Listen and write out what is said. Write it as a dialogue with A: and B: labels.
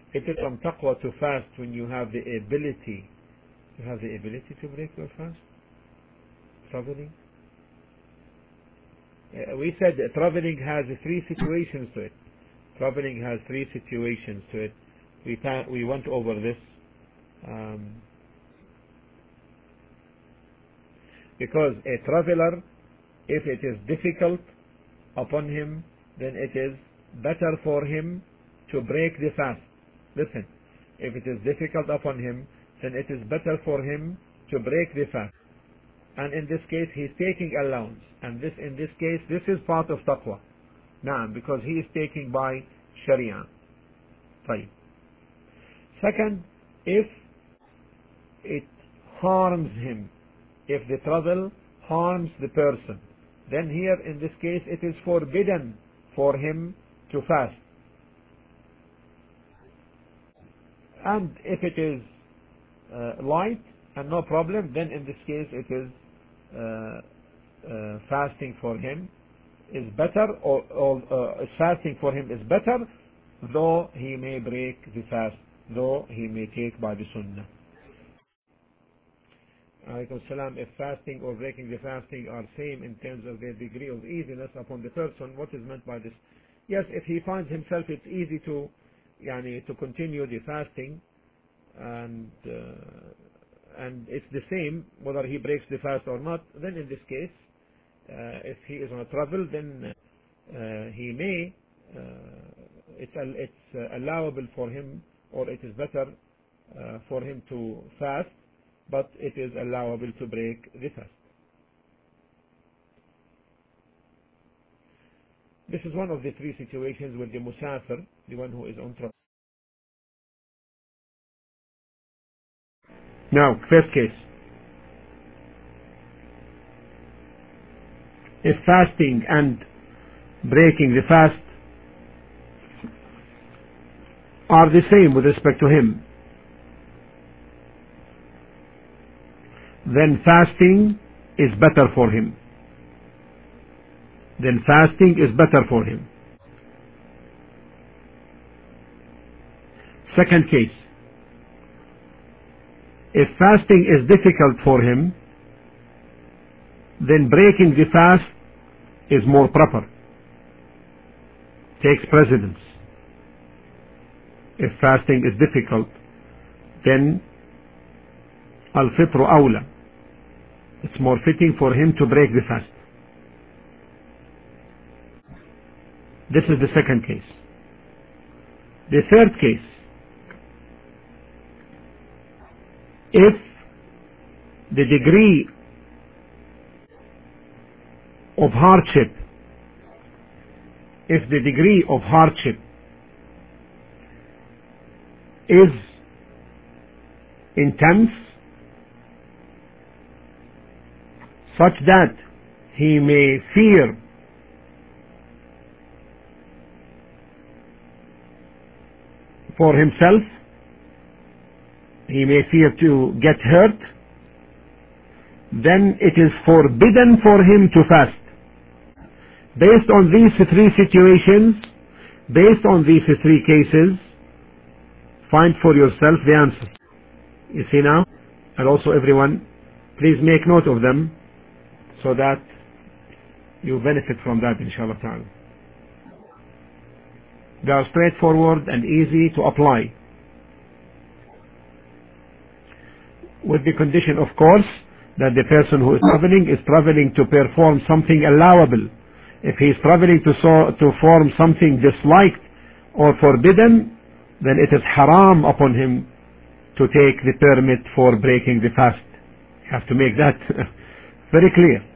A: It is from taqwa to fast when you have the ability. You have the ability to break your fast? Traveling? We said that traveling has 3 situations to it. Traveling has 3 situations to it. We went over this. Because a traveler, if it is difficult upon him, then it is better for him to break the fast. Listen, if it is difficult upon him, then it is better for him to break the fast. And in this case, he is taking allowance. And in this case, this is part of taqwa. Naam, because he is taking by Sharia. Right. Second, if it harms him, if the travel harms the person, then here in this case it is forbidden for him to fast. And if it is light and no problem, then in this case it is fasting for him is better, or fasting for him is better, though he may break the fast, though he may take by the sunnah. Alaykum salam. If fasting or breaking the fasting are same in terms of their degree of easiness upon the person, what is meant by this? Yes, if he finds himself it's easy to continue the fasting, and it's the same whether he breaks the fast or not, then in this case, if he is on a travel, then he may, it's allowable for him, or it is better for him to fast, but it is allowable to break the fast. This is one of the 3 situations with the musafir, the one who is on travel. Now, first case. If fasting and breaking the fast are the same with respect to him, then fasting is better for him. Then fasting is better for him. Second case. If fasting is difficult for him, then breaking the fast is more proper, takes precedence. If fasting is difficult, then al-fitru awla, it's more fitting for him to break the fast. This is the second case. The third case, if the degree of hardship, is intense, such that he may fear for himself, he may fear to get hurt, then it is forbidden for him to fast. Based on these 3 situations, based on these 3 cases, find for yourself the answer. You see now? And also everyone, please make note of them so that you benefit from that, inshallah ta'ala. They are straightforward and easy to apply, with the condition, of course, that the person who is traveling to perform something allowable. If he is traveling to perform something disliked or forbidden, then it is haram upon him to take the permit for breaking the fast. You have to make that very clear.